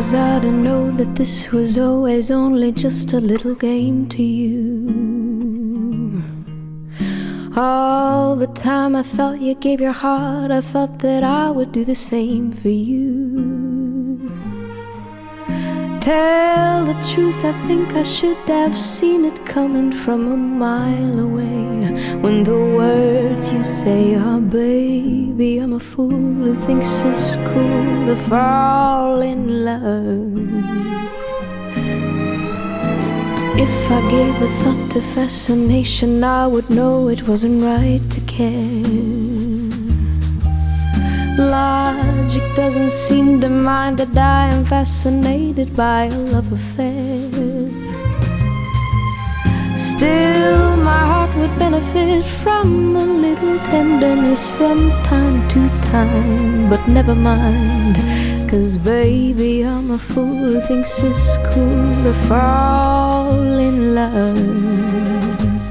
was I to know that this was always only just a little game to you? All the time I thought you gave your heart, I thought that I would do the same for you. Tell the truth, I think I should have seen it coming from a mile away. When the words you say are, baby, I'm a fool who thinks it's cool to fall in love. If I gave a thought to fascination, I would know it wasn't right to care. Logic doesn't seem to mind that I am fascinated by a love affair. Still, my heart would benefit from a little tenderness from time to time. But never mind, 'cause baby, I'm a fool who thinks it's cool to fall in love.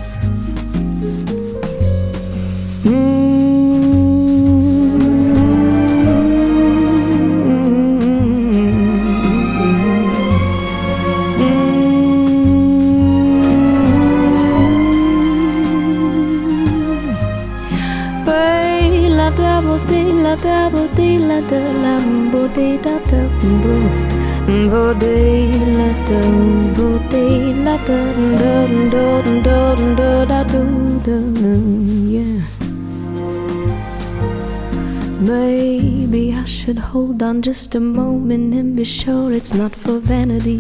Da bo de la da lam bo de da da bo de la da bo de la da da da yeah. Maybe I should hold on just a moment and be sure it's not for vanity.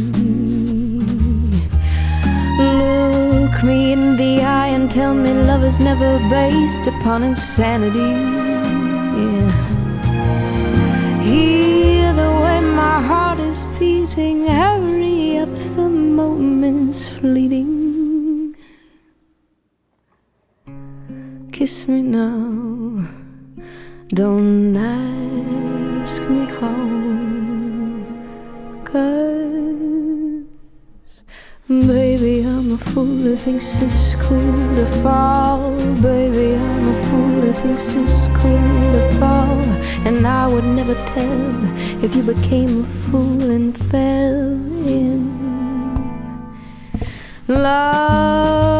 Look me in the eye and tell me love is never based upon insanity. Hear the way my heart is beating, hurry up, the moment's fleeting. Kiss me now, don't ask me how, 'cause baby, I'm a fool who thinks it's cool to fall. Baby, I'm a fool who thinks it's cool to fall. And I would never tell if you became a fool and fell in love.